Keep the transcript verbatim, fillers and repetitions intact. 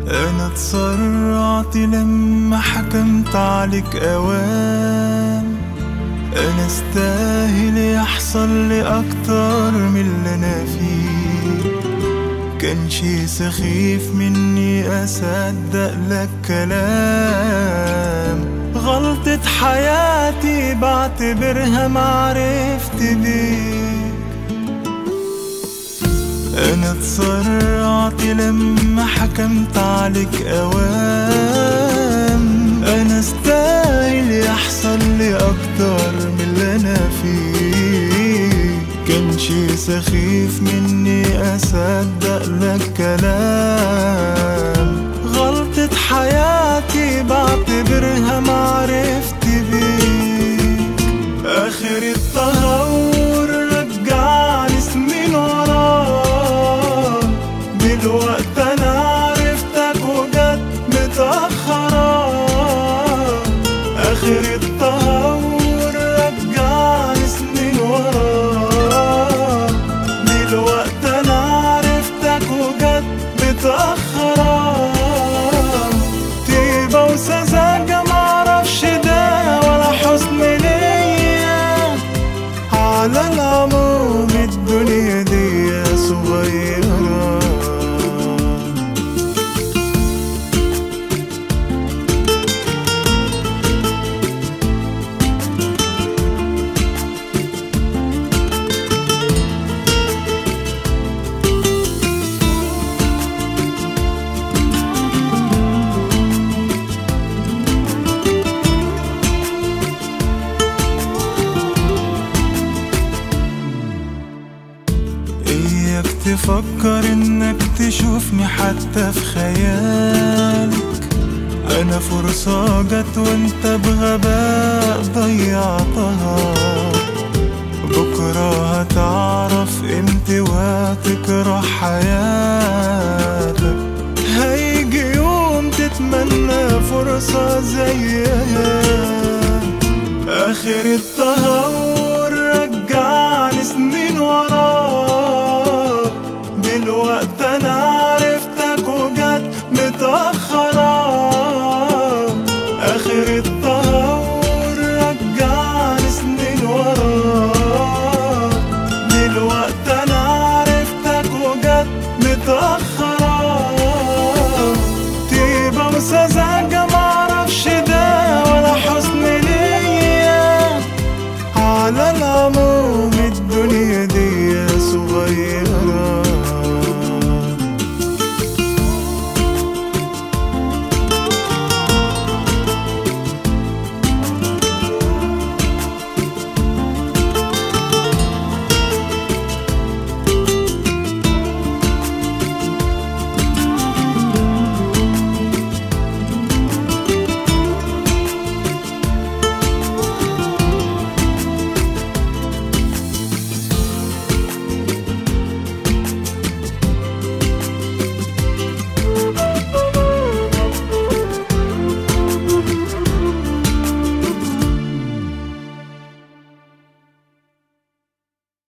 أنا اتسرعت لما حكمت عليك أوام. أنا استاهل يحصل لي أكتر من اللي أنا فيه. كان شي سخيف مني أصدق لك كلام. غلطة حياتي بعتبرها معرفت بيك. أنا اتسرعت لما حكمت عليك أوام. أنا استاهل يحصل لي أكتر من اللي أنا فيه. كان شي سخيف مني أصدق لك كلام. غلطة حياتي بعتبرها معرفت بيك. آخر التهور رجعني سنين ورا. دلوقتي أنا عرفتك وجت متأخرة. آخر التهور رجعني سنين ورا. دلوقتي أنا عرفتك وجت متأخرة. طيبة وسذاجة معرفش ده ولا حزن ليا. على العموم الدنيا دي صغيرة. إياك تفكر إنك تشوفني حتى في خيالك. أنا فرصة جت وإنت بغباء ضيعتها. بكرة هتعرف قيمتي وهتكره حياتك.